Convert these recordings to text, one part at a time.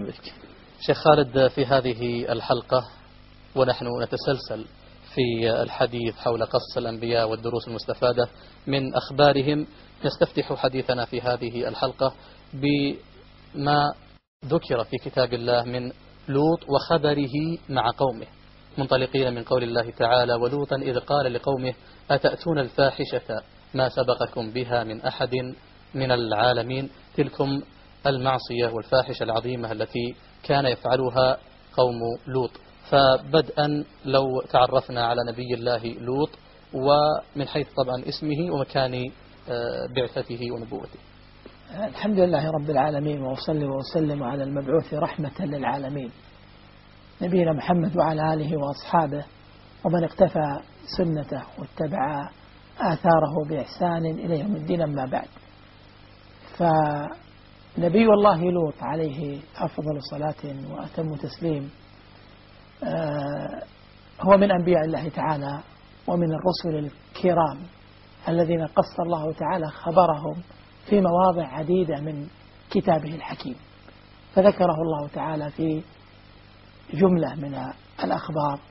بك. شيخ خالد، في هذه الحلقة ونحن نتسلسل في الحديث حول قصص الأنبياء والدروس المستفادة من أخبارهم، نستفتح حديثنا في هذه الحلقة بما ذكر في كتاب الله من لوط وخبره مع قومه، منطلقين من قول الله تعالى: ولوطا إذ قال لقومه أتأتون الفاحشة ما سبقكم بها من أحد من العالمين. تلكم المعصية والفاحشة العظيمة التي كان يفعلها قوم لوط. فبدءا لو تعرفنا على نبي الله لوط، ومن حيث طبعا اسمه ومكان بعثته ونبوته. الحمد لله رب العالمين، وأصلي وأسلم على المبعوث رحمة للعالمين نبينا محمد وعلى آله وأصحابه ومن اقتفى سنته واتبع آثاره بإحسان إلى يوم الدين. أما بعد، فنبي الله لوط عليه أفضل صلاة وأتم تسليم هو من أنبياء الله تعالى ومن الرسل الكرام الذين قص الله تعالى خبرهم في مواضع عديدة من كتابه الحكيم، فذكره الله تعالى في جملة من الأخبار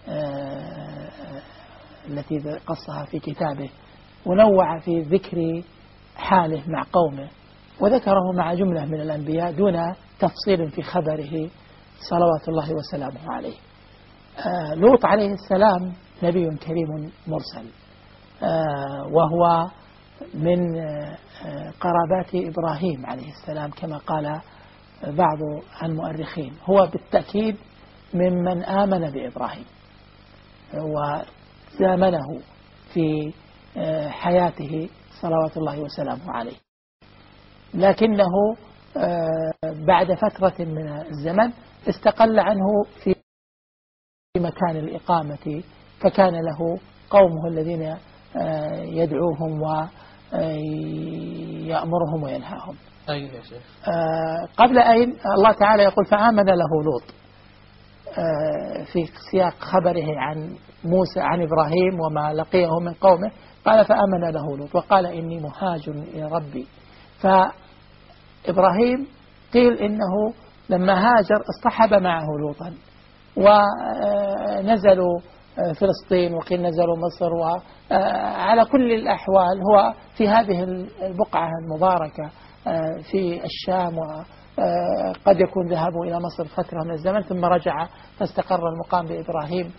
التي قصها في كتابه، ونوع في ذكر حاله مع قومه، وذكره مع جملة من الأنبياء دون تفصيل في خبره صلوات الله وسلامه عليه. لوط عليه السلام نبي كريم مرسل، وهو من قرابات إبراهيم عليه السلام كما قال بعض المؤرخين. هو بالتأكيد ممن آمن بإبراهيم وزامنه في حياته صلوات الله وسلامه عليه، لكنه بعد فترة من الزمن استقل عنه في مكان الإقامة، فكان له قومه الذين يدعوهم ويأمرهم وينهاهم. أي يا شيخ؟ قبل أن الله تعالى يقول فآمن له لوط في سياق خبره عن موسى عن إبراهيم وما لقيه من قومه، قال فآمن له لوط وقال إني مهاجر إلى ربي. فإبراهيم قيل إنه لما هاجر اصطحب معه لوطا، ونزلوا فلسطين، وقيل نزلوا مصر، وعلى كل الأحوال هو في هذه البقعة المباركة في الشام، وقد يكون ذهبوا إلى مصر فترة من الزمن ثم رجع فاستقر المقام بإبراهيم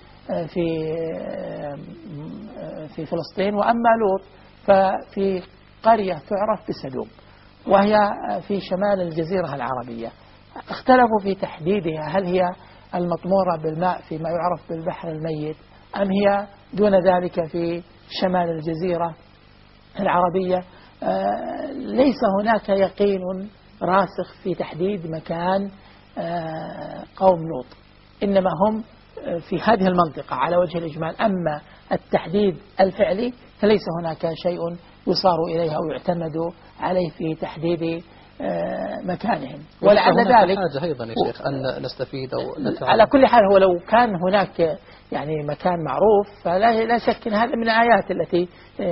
في فلسطين. وأما لوط ففي قرية تعرف بسدوم، وهي في شمال الجزيرة العربية. اختلفوا في تحديدها، هل هي المطمورة بالماء فيما يعرف بالبحر الميت، أم هي دون ذلك في شمال الجزيرة العربية. ليس هناك يقين راسخ في تحديد مكان قوم لوط، إنما هم في هذه المنطقة على وجه الإجمال. أما التحديد الفعلي فليس هناك شيء يصار إليه أو يعتمد عليه في تحديد مكانهم. ولعل ذلك حاجة أيضا يا شيخ أن نستفيد أو نتعلم. على كل حال، هو لو كان هناك يعني مكان معروف فلا شك أن هذا من الآيات التي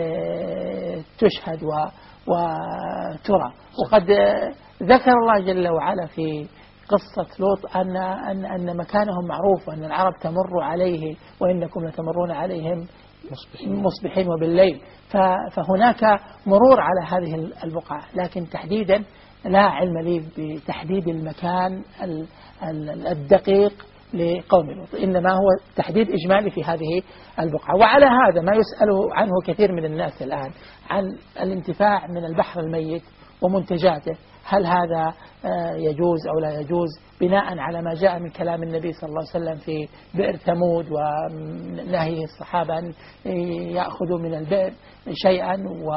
تشهد وترى. وقد ذكر الله جل وعلا في قصة لوط أن مكانهم معروف، وأن العرب تمر عليه وإنكم لتمرون عليهم مصبحين وبالليل. فهناك مرور على هذه البقعة، لكن تحديدا لا علم لي بتحديد المكان الدقيق لقوم لوط، إنما هو تحديد إجمالي في هذه البقعة. وعلى هذا ما يسأل عنه كثير من الناس الآن عن الانتفاع من البحر الميت ومنتجاته، هل هذا يجوز أو لا يجوز، بناء على ما جاء من كلام النبي صلى الله عليه وسلم في بئر ثمود ونهي الصحابة أن يأخذوا من البئر شيئا،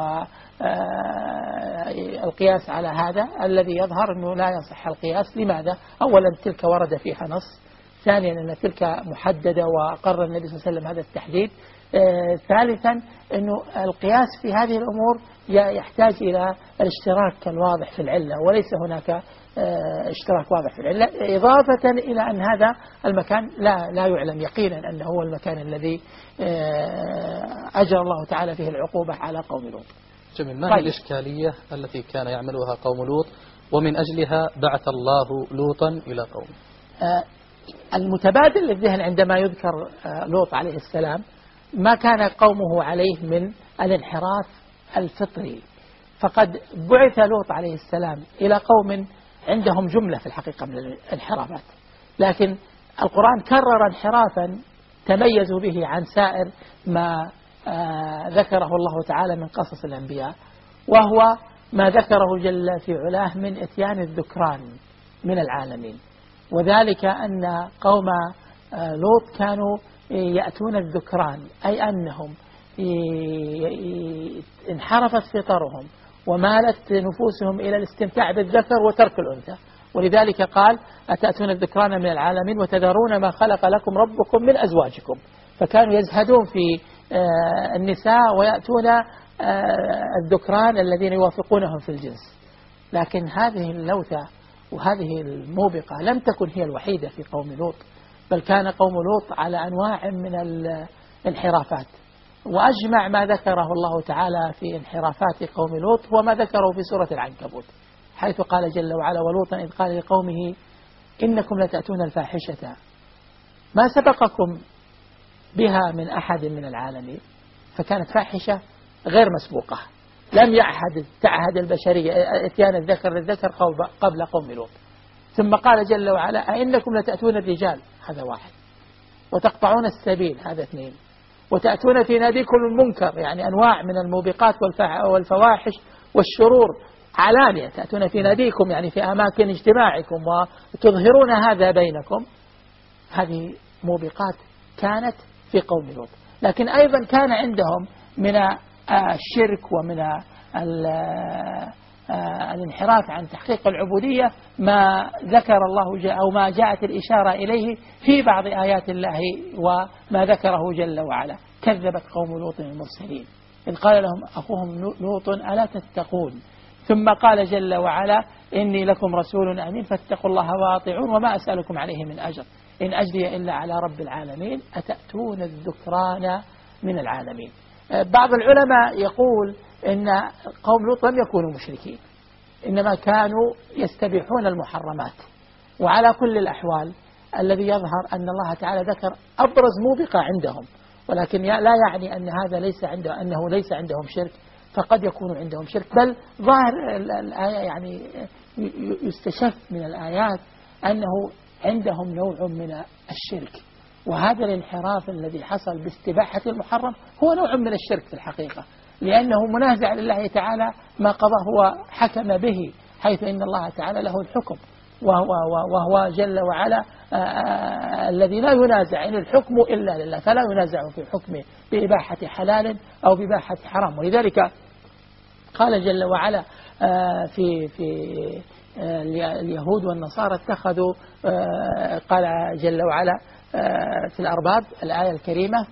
والقياس على هذا الذي يظهر أنه لا يصح القياس. لماذا؟ أولا تلك ورد فيها نص، ثانيا أن تلك محددة وقرر النبي صلى الله عليه وسلم هذا التحديد، ثالثا أنه القياس في هذه الأمور يحتاج إلى الاشتراك الواضح في العلة، وليس هناك اشتراك واضح في العلة، إضافة إلى أن هذا المكان لا يعلم يقينا أنه هو المكان الذي أجرى الله تعالى فيه العقوبة على قوم لوط. جميل. ما هي الإشكالية التي كان يعملها قوم لوط ومن أجلها بعث الله لوطا إلى قومه. المتبادل للذهن عندما يذكر لوط عليه السلام ما كان قومه عليه من الانحراف الفطري، فقد بعث لوط عليه السلام إلى قوم عندهم جملة في الحقيقة من الانحرافات، لكن القرآن كرر انحرافا تميزوا به عن سائر ما ذكره الله تعالى من قصص الأنبياء، وهو ما ذكره جل في علاه من إتيان الذكران من العالمين. وذلك أن قوم لوط كانوا يأتون الذكران، أي أنهم انحرفت فطرهم ومالت نفوسهم إلى الاستمتاع بالذكر وترك الأنثى، ولذلك قال أتأتون الذكران من العالمين وتذرون ما خلق لكم ربكم من أزواجكم، فكانوا يزهدون في النساء ويأتون الذكران الذين يوافقونهم في الجنس. لكن هذه اللوثة وهذه الموبقة لم تكن هي الوحيدة في قوم لوط، بل كان قوم لوط على أنواع من الانحرافات، وأجمع ما ذكره الله تعالى في انحرافات قوم لوط هو ما ذكره في سورة العنكبوت، حيث قال جل وعلا ولوطا إذ قال لقومه إنكم لتأتون الفاحشة ما سبقكم بها من أحد من العالمين، فكانت فاحشة غير مسبوقة، لم تعهد البشرية اتيان الذكر للذكر قبل قوم لوط. ثم قال جل وعلا أئنكم لتأتون الرجال، هذا واحد، وتقطعون السبيل، هذا اثنين، وتأتون في ناديكم المنكر، يعني أنواع من الموبقات والفواحش والشرور علانية، تأتون في ناديكم يعني في أماكن اجتماعكم وتظهرون هذا بينكم. هذه موبقات كانت في قوم لوط، لكن أيضا كان عندهم من الشرك ومن الانحراف عن تحقيق العبودية ما ذكر الله أو ما جاءت الإشارة إليه في بعض آيات الله وما ذكره جل وعلا. كذبت قوم لوط المرسلين إذ قال لهم أخوهم لوط ألا تتقون، ثم قال جل وعلا إني لكم رسول أمين فاتقوا الله وأطيعون وما أسألكم عليه من أجر إن أجري إلا على رب العالمين أتأتون الذكران من العالمين. بعض العلماء يقول إن قوم لوط لم يكونوا مشركين، إنما كانوا يستبيحون المحرمات. وعلى كل الأحوال الذي يظهر أن الله تعالى ذكر أبرز موبقة عندهم، ولكن لا يعني أن هذا أنه ليس عندهم شرك، فقد يكون عندهم شرك، بل ظاهر الآية يعني يستشف من الآيات أنه عندهم نوع من الشرك، وهذا الانحراف الذي حصل باستباحة المحرم هو نوع من الشرك في الحقيقة، لأنه منازع لله تعالى ما قضاه هو حكم به، حيث إن الله تعالى له الحكم وهو جل وعلا الذي لا ينازع إن الحكم إلا لله، فلا ينازع في حكمه بإباحة حلال أو بإباحة حرام. ولذلك قال جل وعلا في اليهود والنصارى اتخذوا، قال جل وعلا في الأرباب الآية الكريمة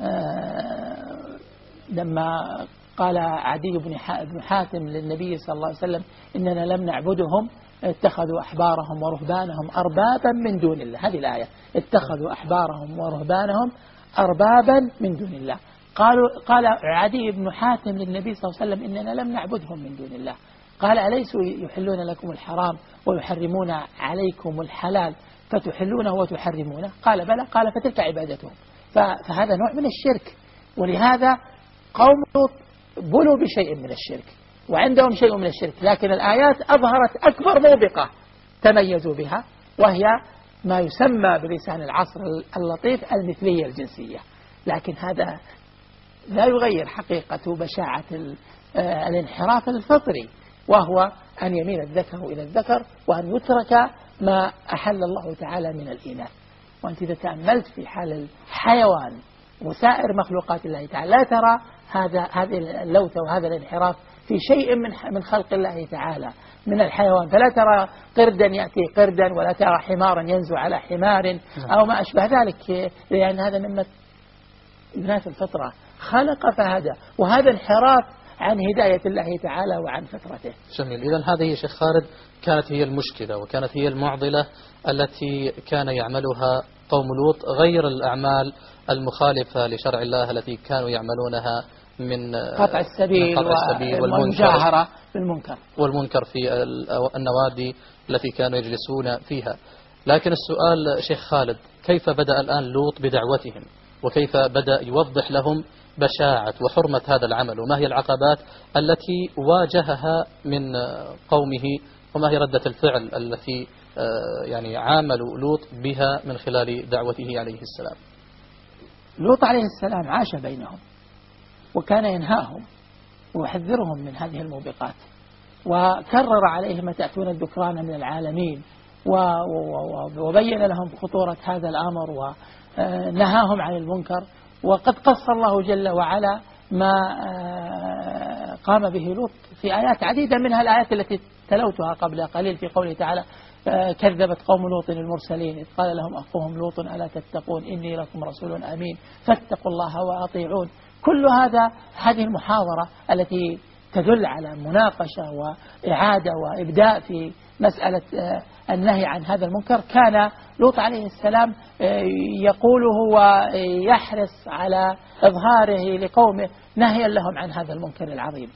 لما قال عدي بن حاتم للنبي صلى الله عليه وسلم إننا لم نعبدهم اتخذوا أحبارهم ورهبانهم أربابا من دون الله، هذه الآية اتخذوا أحبارهم ورهبانهم أربابا من دون الله. قال عدي بن حاتم للنبي صلى الله عليه وسلم إننا لم نعبدهم من دون الله، قال أليسوا يحلون لكم الحرام ويحرمون عليكم الحلال فتحلونه وتحرمونه؟ قال بلى، قال فتلك عبادتهم. فهذا نوع من الشرك، ولهذا قوم لوط بلوا بشيء من الشرك وعندهم شيء من الشرك، لكن الآيات أظهرت أكبر موبقة تميزوا بها، وهي ما يسمى بلسان العصر اللطيف المثلية الجنسية. لكن هذا لا يغير حقيقة بشاعة الانحراف الفطري، وهو أن يميل الذكر إلى الذكر وأن يترك ما أحل الله تعالى من الإناث. وأنت إذا تأملت في حال الحيوان وسائر مخلوقات الله تعالى لا ترى هذه اللوثة وهذا الانحراف في شيء من خلق الله تعالى من الحيوان، فلا ترى قردا يأتي قردا ولا ترى حمارا ينزو على حمار أو ما أشبه ذلك، لأن هذا مما إناث الفطرة خلق فهذا، وهذا انحراف عن هداية الله تعالى وعن فطرته. جميل. إذن هذه شيخ خالد كانت هي المشكلة وكانت هي المعضلة التي كان يعملها قوم لوط، غير الأعمال المخالفة لشرع الله التي كانوا يعملونها من قطع السبيل والمجاهرة بالمنكر والمنكر في النوادي التي كانوا يجلسون فيها. لكن السؤال شيخ خالد، كيف بدأ الآن لوط بدعوتهم، وكيف بدأ يوضح لهم بشاعة وحرمة هذا العمل، وما هي العقبات التي واجهها من قومه، وما هي ردة الفعل التي يعني عاملوا لوط بها من خلال دعوته عليه السلام؟ لوط عليه السلام عاش بينهم، وكان ينهاهم ويحذرهم من هذه الموبقات، وكرر عليهم أتأتون الذكران من العالمين، وبين لهم خطورة هذا الأمر ونهاهم عن المنكر. وقد قص الله جل وعلا ما قام به لوط في آيات عديدة، منها الآيات التي تلوتها قبل قليل في قوله تعالى كذبت قوم لوط المرسلين إذ قال لهم أخوهم لوط ألا تتقون إني لكم رسول أمين فاتقوا الله وأطيعون. كل هذه المحاضرة التي تدل على مناقشة وإعادة وإبداء في مسألة النهي عن هذا المنكر، كان لوط عليه السلام يقوله ويحرص على إظهاره لقومه نهيا لهم عن هذا المنكر العظيم.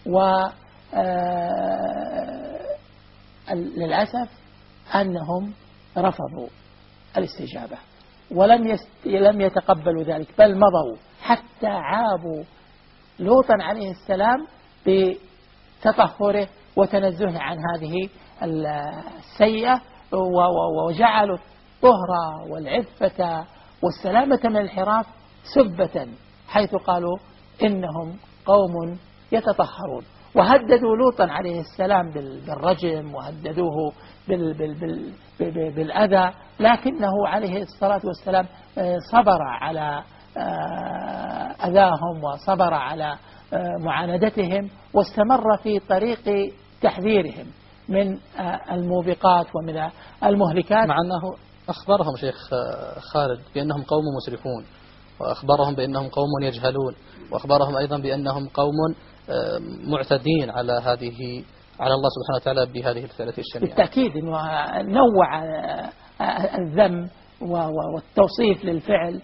وللأسف أنهم رفضوا الاستجابة ولم يتقبلوا ذلك، بل مضوا حتى عابوا لوطا عليه السلام بتطهره وتنزهه عن هذه السيئة، وجعلوا الطهر والعفة والسلامة من الانحراف سبة، حيث قالوا إنهم قوم يتطهرون. وهددوا لوطا عليه السلام بالرجم، وهددوه بالأذى، لكنه عليه الصلاة والسلام صبر على أذاهم وصبر على معاندتهم، واستمر في طريق تحذيرهم من الموبقات ومن المهلكات، مع أنه أخبرهم شيخ خالد بأنهم قوم مسرفون، وأخبرهم بأنهم قوم يجهلون، وأخبرهم أيضا بأنهم قوم معتدين على الله سبحانه وتعالى بهذه الفعلة الشنيعة. بالتأكيد أنه نوع الذم والتوصيف للفعل،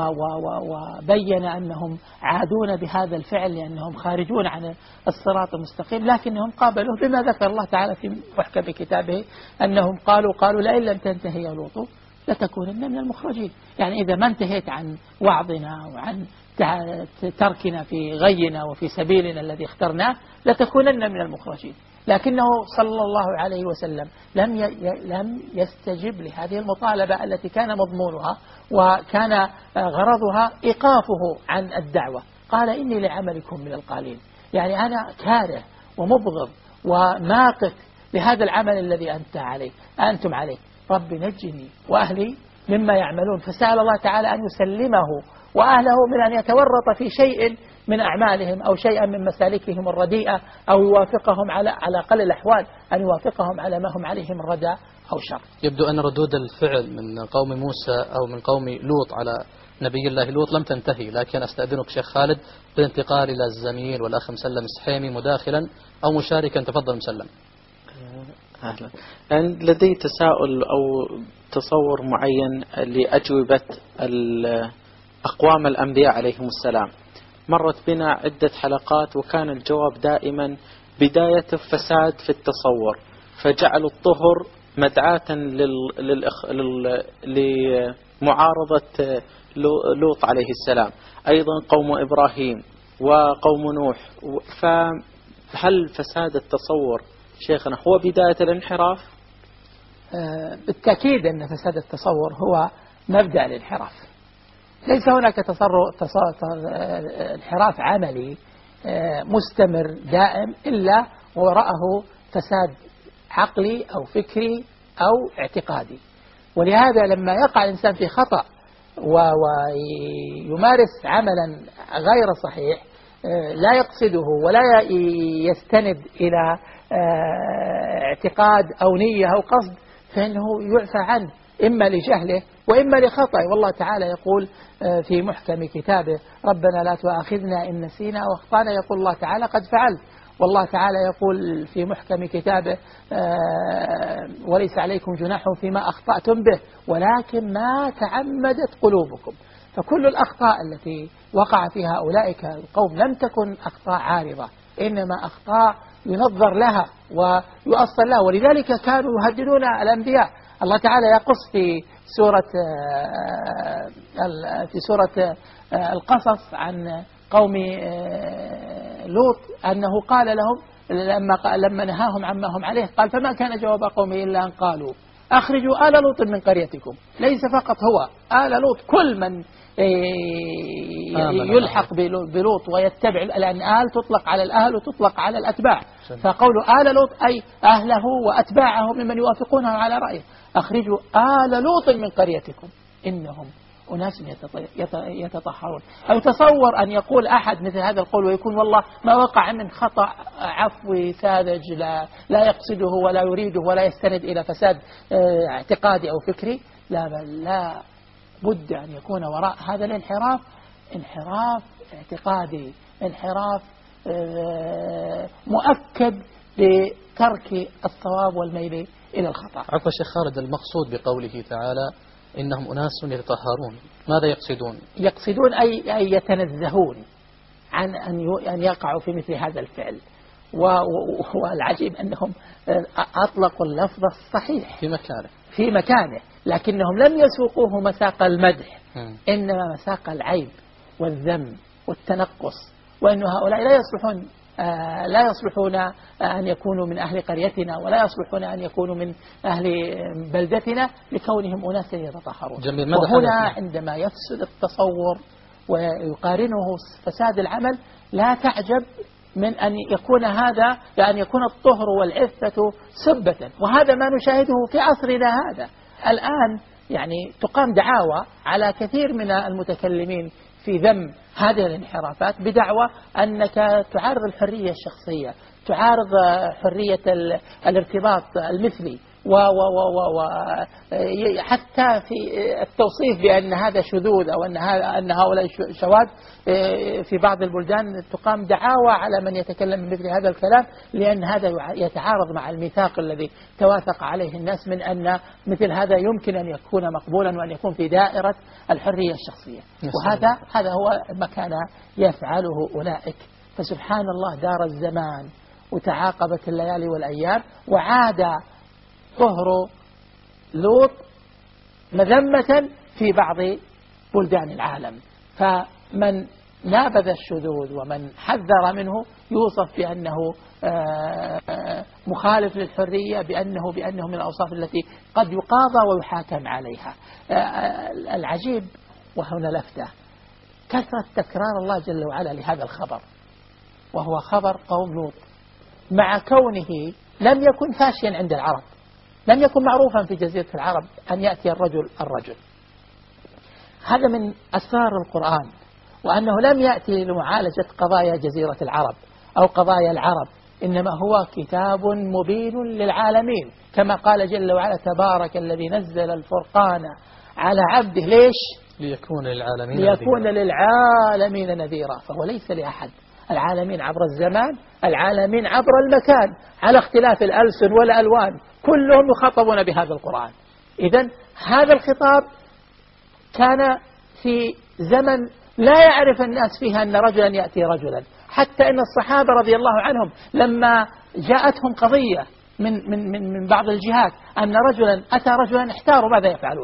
وبين أنهم عادون بهذا الفعل لأنهم خارجون عن الصراط المستقيم، لكنهم قابلوه بما ذكر الله تعالى في محكم كتابه أنهم قالوا لئن لم تنتهي يا لوط لتكونن من المخرجين. يعني إذا ما انتهيت عن وعظنا وعن تركنا في غينا وفي سبيلنا الذي اخترناه لتكونن من المخرجين. لكنه صلى الله عليه وسلم لم يستجب لهذه المطالبة التي كان مضمونها وكان غرضها إيقافه عن الدعوة. قال إني لعملكم من القالين، يعني أنا كاره ومبغض وماقت لهذا العمل الذي أنتم عليه، رب نجني وأهلي مما يعملون. فسأل الله تعالى أن يسلمه وأهله من أن يتورط في شيء من أعمالهم أو شيئا من مسالكهم الرديئة، أو يوافقهم على أقل الأحوال أن يوافقهم على ما هم عليه من رداء أو شر. يبدو أن ردود الفعل من قوم موسى أو من قوم لوط على نبي الله لوط لم تنتهي، لكن أستأذنك شيخ خالد بالانتقال إلى الزميل والأخ مسلم السحيمي مداخلا أو مشاركا. تفضل مسلم. أهلا. لدي تساؤل أو تصور معين لأجوبة أقوام الأنبياء عليهم السلام. مرت بنا عدة حلقات وكان الجواب دائما بداية فساد في التصور، فجعلوا الطهر مدعاة لمعارضة لوط عليه السلام، أيضا قوم إبراهيم وقوم نوح. فهل فساد التصور شيخنا هو بداية الانحراف؟ بالتأكيد أن فساد التصور هو مبدأ الانحراف. ليس هناك انحراف عملي مستمر دائم إلا وراءه فساد عقلي أو فكري أو اعتقادي. ولهذا لما يقع الإنسان في خطأ ويمارس عملا غير صحيح لا يقصده ولا يستند إلى اعتقاد أو نية أو قصد، فإنه يعفى عنه إما لجهله وإما لخطأ. والله تعالى يقول في محكم كتابه ربنا لا تؤاخذنا إن نسينا واخطأنا، يقول الله تعالى قد فعلت. والله تعالى يقول في محكم كتابه وليس عليكم جناح فيما أخطأتم به ولكن ما تعمدت قلوبكم. فكل الأخطاء التي وقع فيها أولئك القوم لم تكن أخطاء عارضة، إنما أخطاء ينظر لها ويؤصل لها، ولذلك كانوا يهددون الأنبياء. الله تعالى يقص في سورة القصص عن قوم لوط أنه قال لهم لما نهاهم عما هم عليه، قال فما كان جواب قومه إلا أن قالوا أخرجوا آل لوط من قريتكم. ليس فقط هو آل لوط، كل من يلحق بلوط ويتبع، لأن آل تطلق على الأهل وتطلق على الأتباع، فقول آل لوط أي أهله وأتباعه ممن يوافقونه على رأيه. أخرجوا آل لوط من قريتكم إنهم أناس يتطهرون. أو تصور أن يقول أحد مثل هذا القول ويكون والله ما وقع من خطأ عفوي ساذج لا يقصده ولا يريده ولا يستند إلى فساد اعتقادي أو فكري، لا بل لا بد أن يكون وراء هذا الانحراف انحراف اعتقادي، انحراف مؤكد بترك الصواب والميل إلى الخطأ. عفوا شيخ خالد، المقصود بقوله تعالى إنهم أناس يتطهرون، ماذا يقصدون؟ يقصدون أي يتنزهون عن أن يقعوا في مثل هذا الفعل. والعجيب أنهم أطلقوا اللفظ الصحيح في مكانه، لكنهم لم يسوقوه مساق المدح، إنما مساق العيب والذم والتنقص، وأن هؤلاء لا يصلحون أن يكونوا من أهل قريتنا، ولا يصلحون أن يكونوا من أهل بلدتنا لكونهم أناس يتطهرون. وهنا عندما يفسد التصور ويقارنه فساد العمل، لا تعجب من أن يكون هذا يعني يكون الطهر والعفة سبة، وهذا ما نشاهده في عصرنا هذا الآن. يعني تقام دعاوى على كثير من المتكلمين في ذم هذه الانحرافات بدعوى أنك تعارض الحرية الشخصية، تعارض حرية الارتباط المثلي، وحتى في التوصيف بأن هذا شذوذ أو أن هؤلاء شواذ في بعض البلدان تقام دعاوى على من يتكلم بمثل هذا الكلام، لأن هذا يتعارض مع الميثاق الذي توافق عليه الناس من أن مثل هذا يمكن أن يكون مقبولا وأن يكون في دائرة الحرية الشخصية. وهذا هو ما كان يفعله أولئك. فسبحان الله دار الزمان وتعاقبت الليالي والأيام، وعاد طهر لوط مذمة في بعض بلدان العالم. فمن نابذ الشذوذ ومن حذر منه يوصف بأنه مخالف للحرية، بأنه من الأوصاف التي قد يقاضى ويحاكم عليها. العجيب وهنا لفتة كثرة تكرار الله جل وعلا لهذا الخبر، وهو خبر قوم لوط، مع كونه لم يكن فاشيا عند العرب، لم يكن معروفا في جزيرة العرب أن يأتي الرجل. هذا من أسرار القرآن، وأنه لم يأتي لمعالجة قضايا جزيرة العرب أو قضايا العرب، إنما هو كتاب مبين للعالمين، كما قال جل وعلا تبارك الذي نزل الفرقان على عبده. ليش؟ ليكون للعالمين نذيرا. فهو ليس لأحد، العالمين عبر الزمان، العالمين عبر المكان، على اختلاف الألسن والألوان، كلهم يخاطبون بهذا القرآن. إذن هذا الخطاب كان في زمن لا يعرف الناس فيها أن رجلا يأتي رجلا، حتى أن الصحابة رضي الله عنهم لما جاءتهم قضية من بعض الجهات أن رجلا أتى رجلا احتاروا ماذا يفعلون.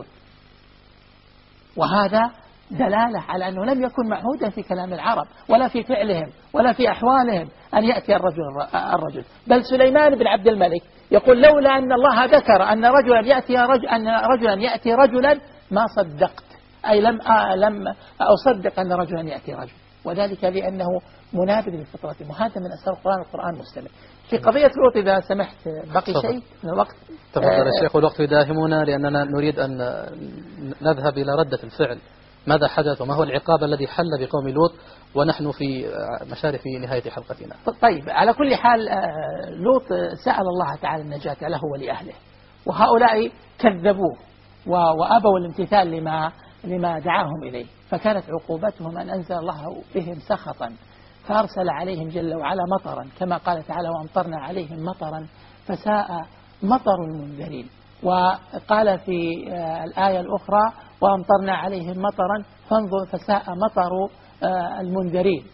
وهذا دلالة على أنه لم يكن معهودا في كلام العرب ولا في فعلهم ولا في أحوالهم أن يأتي الرجل. بل سليمان بن عبد الملك يقول لولا أن الله ذكر أن رجلا يأتي رجلا ما صدقت، أي لم أصدق أن رجلا يأتي رجل، وذلك لأنه منابذ لفطرته. وهذا من أسرار القرآن مستمر. في قضية لوط إذا سمحت بقي شيء من الوقت. تفضل الشيخ، والوقت يداهمنا لأننا نريد أن نذهب إلى ردة الفعل. ماذا حدث وما هو العقاب الذي حل بقوم لوط ونحن في مشارف نهاية حلقتنا؟ طيب، على كل حال لوط سأل الله تعالى النجاة له ولأهله، وهؤلاء كذبوه وأبوا الامتثال لما دعاهم إليه، فكانت عقوبتهم أن أنزل الله بهم سخطا، فأرسل عليهم جل وعلا مطرا، كما قال تعالى وأمطرنا عليهم مطرا فساء مطر المنذرين. وقال في الآية الأخرى وأمطرنا عليهم مطرا فانظر فساء مطر المنذرين.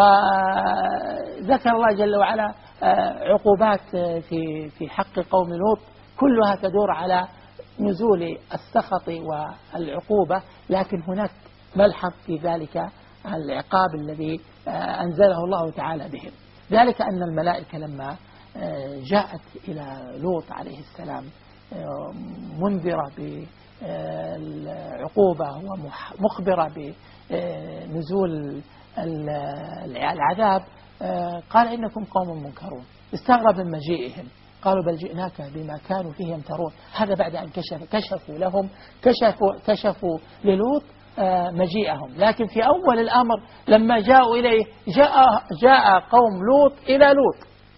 وذكر الله جل وعلا عقوبات في حق قوم لوط كلها تدور على نزول السخط والعقوبة، لكن هناك ملحظ في ذلك العقاب الذي أنزله الله تعالى بهم، ذلك أن الملائكة لما جاءت إلى لوط عليه السلام منذرة بالعقوبة ومخبرة بنزول العذاب، قال إنكم قوم منكرون، استغرب من مجيئهم، قالوا بل جئناك بما كانوا فيه يمترون. هذا بعد أن كشفوا لهم كشفوا للوط مجيئهم، لكن في أول الأمر لما جاءوا إليه جاء قوم لوط إلى لوط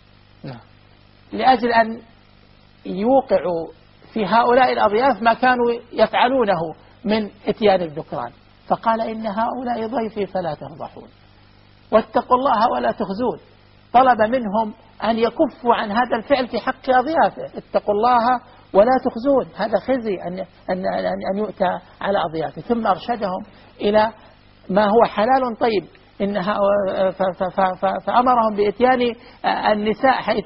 لأجل أن يوقعوا في هؤلاء الأضياف ما كانوا يفعلونه من إتيان الذكران، فقال إن هؤلاء ضيفي فلا تفضحون واتقوا الله ولا تخزون. طلب منهم أن يكفوا عن هذا الفعل في حق أضيافه، اتقوا الله ولا تخزون، هذا خزي أن يؤتى على أضيافه. ثم أرشدهم إلى ما هو حلال طيب، فأمرهم بإتيان النساء حيث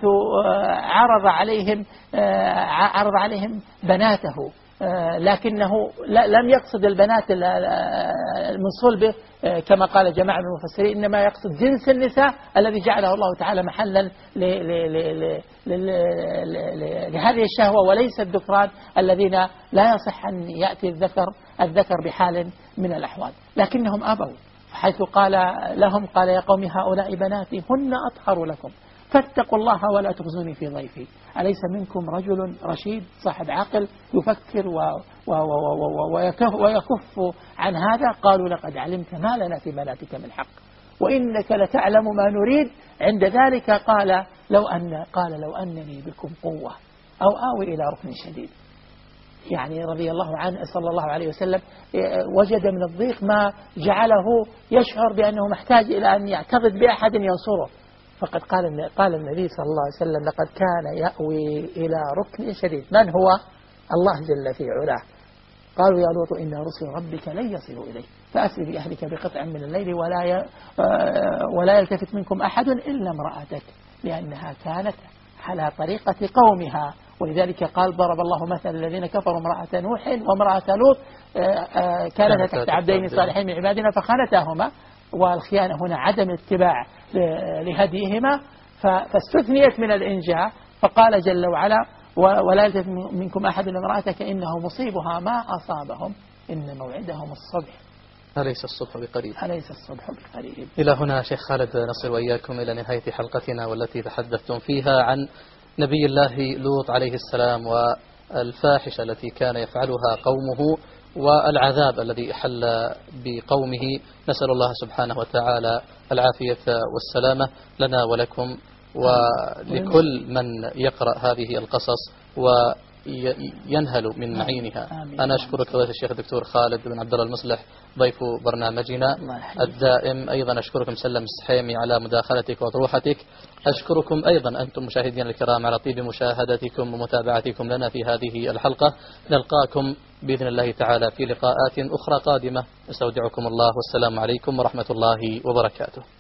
عرض عليهم بناته، لكنه لم يقصد البنات من صلبه كما قال جماعة من المفسرين، إنما يقصد جنس النساء الذي جعله الله تعالى محلا لهذه الشهوة، وليس الذكران الذين لا يصح أن يأتي الذكر بحال من الأحوال. لكنهم أبوا، حيث قال لهم قال يا قوم هؤلاء بناتي هن أطهر لكم فاتقوا الله ولا تخزوني في ضيفي. أليس منكم رجل رشيد صاحب عقل يفكر ويكف عن هذا؟ قالوا لقد علمت ما لنا في بناتك من حق وإنك لتعلم ما نريد. عند ذلك قال لو أنني بكم قوة أو آوي إلى ركن شديد. يعني رضي الله عنه صلى الله عليه وسلم وجد من الضيق ما جعله يشعر بأنه محتاج إلى أن يعتقد بأحد ينصره، فقد قال النبي صلى الله عليه وسلم لقد كان يأوي إلى ركن شديد. من هو؟ الله جل في علاه. قالوا يا لوط إن رسل ربك لن يصلوا إليك فأسر بأهلك بقطع من الليل ولا يلتفت منكم أحد إلا امرأتك لأنها كانت على طريقة قومها. ولذلك قال ضرب الله مثل الذين كفروا امرأة نوح وامرأة لوط كانت تحت عبدين صالحين من عبادنا فخانتاهما، والخيانة هنا عدم الاتباع لهديهما فاستثنيت من الإنجاء. فقال جل وعلا ولا يلتفت منكم أحد إلا امرأتك إنه مصيبها ما أصابهم إن موعدهم الصبح أليس الصبح بقريب. أليس الصبح بقريب. إلى هنا شيخ خالد نصل وإياكم إلى نهاية حلقتنا والتي تحدثتم فيها عن نبي الله لوط عليه السلام والفاحشة التي كان يفعلها قومه والعذاب الذي حل بقومه. نسأل الله سبحانه وتعالى العافية والسلامة لنا ولكم ولكل من يقرأ هذه القصص وينهل من معينها. أنا أشكرك فضيلة الشيخ الدكتور خالد بن عبد الله المصلح ضيف برنامجنا الدائم. أيضا أشكركم مسلم السحيمي على مداخلتك وطروحتك. أشكركم أيضا أنتم مشاهدين الكرام على طيب مشاهدتكم ومتابعتكم لنا في هذه الحلقة. نلقاكم بإذن الله تعالى في لقاءات أخرى قادمة. أستودعكم الله والسلام عليكم ورحمة الله وبركاته.